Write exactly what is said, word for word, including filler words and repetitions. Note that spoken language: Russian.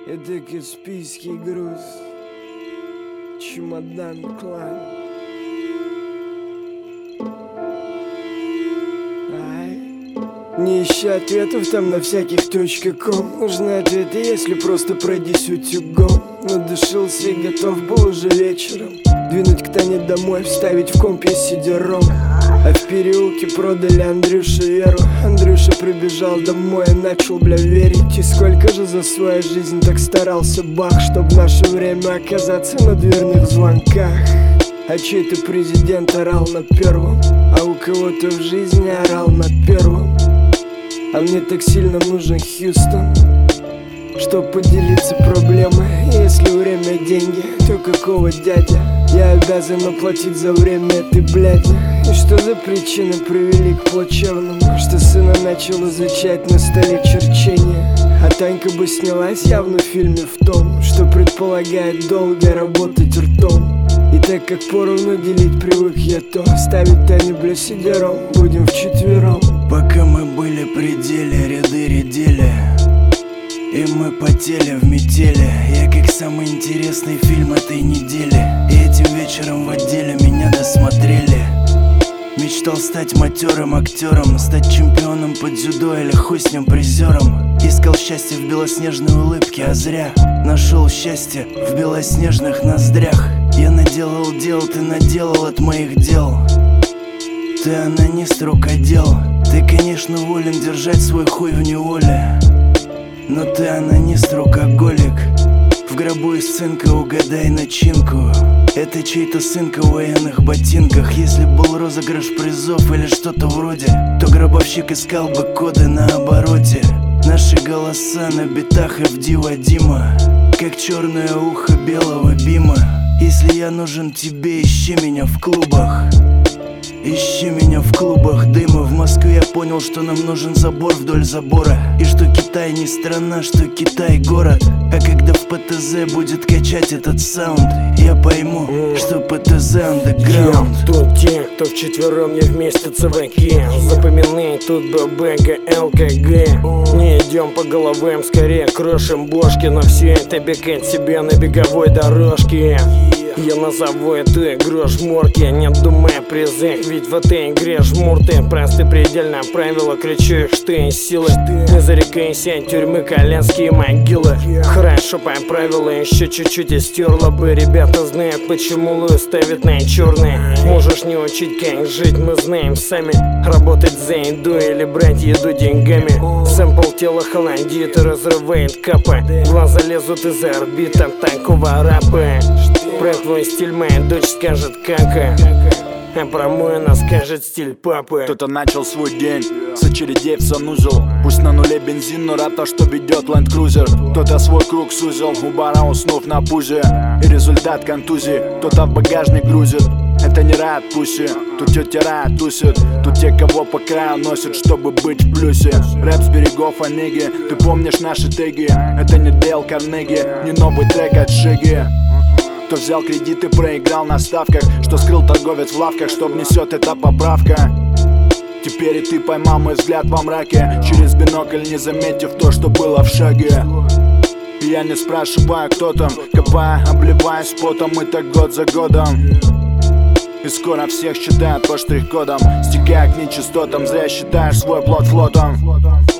Это Каспийский груз, чемодан клан. Ай, не ищи ответов там на всяких точках ком. Нужны ответы, если просто пройдись утюгом. Надышился и готов был уже вечером двинуть к Тане домой, вставить в комп сидером. А в переулке продали Андрюше веру. Андрюша прибежал домой и начал, бля, верить. И сколько же за свою жизнь так старался Бах, чтоб в наше время оказаться на дверных звонках. А чей-то президент орал на первом, а у кого-то в жизни орал на первом. А мне так сильно нужен Хьюстон, чтоб поделиться проблемой. Если время деньги, то какого дядя? Я обязан оплатить за время этой бляди. И что за причины привели к плачевному? Что сына начал изучать на столе черчение. А Танька бы снялась явно в фильме в том, что предполагает долго работать ртом. И так как поровну делить привык я, то ставить Таню, бля, сидером будем вчетвером. Пока мы были при деле, ряды редели, и мы потели в метели. Я как самый интересный фильм этой недели. И этим вечером в отделе меня досмотрели. Мечтал стать матерым актером, стать чемпионом по дзюдо или хуй с ним призером. Искал счастье в белоснежной улыбке, а зря нашел счастье в белоснежных ноздрях. Я наделал дел, ты наделал от моих дел. Ты анонист, рукодел. Ты, конечно, волен держать свой хуй в неволе, но ты анонист, рукоголик. В гробу из цинка угадай начинку. Это чей-то сынка в военных ботинках. Если был розыгрыш призов или что-то вроде, то гробовщик искал бы коды на обороте. Наши голоса на битах и в Дива Дима, как черное ухо белого бима. Если я нужен тебе, ищи меня в клубах. Ищи меня в клубах дыма. В Москве я понял, что нам нужен забор вдоль забора. И что Китай не страна, что Китай город. А когда в ПТЗ будет качать этот саунд, я пойму, mm. что ПТЗ underground. Я тут те, кто вчетвером не вместе ЦВК. Запоминай, тут ББГ, ЛКГ. Не идем по головам, скорее крошим бошки. Но все это бегать себе на беговой дорожке. Я назову эту игру жмурки, не думая о призах, ведь в этой игре жмурты. Просты предельно правила, кричу их, что есть силы. Не зарекайся от тюрьмы, коляски могилы. Хорошо поправила, еще чуть-чуть и стерла бы. Ребята знают, почему Луи ставит на черные. Можешь не учить, как жить, мы знаем сами. Работать за еду или брать еду деньгами. Сэмпл тела холодит и разрывает капы. Глаза лезут из орбит от такого рапа. Про твой стиль моя дочь скажет кака, а про мой она скажет стиль папы. Кто-то начал свой день с очередей в санузел. Пусть на нуле бензин, но рад то, что ведет Land Cruiser. Кто-то свой круг сузил, у бара уснув на пузе. И результат контузии кто-то в багажник грузит. Это не рад пуси, тут тетя Рая тусит. Тут те, кого по краю носят, чтобы быть в плюсе. Рэп с берегов Онеги, ты помнишь наши теги. Это не Дейл Карнеги, не новый трек от Шиги. Кто взял кредит и проиграл на ставках, что скрыл торговец в лавках, что внесет эта поправка. Теперь и ты поймал мой взгляд во мраке, через бинокль не заметив то, что было в шаге. Я не спрашиваю, кто там, копая, обливаясь потом, и так год за годом. И скоро всех считают по штрих-кодам, стекая к нечистотам. Зря считаешь свой плод флотом.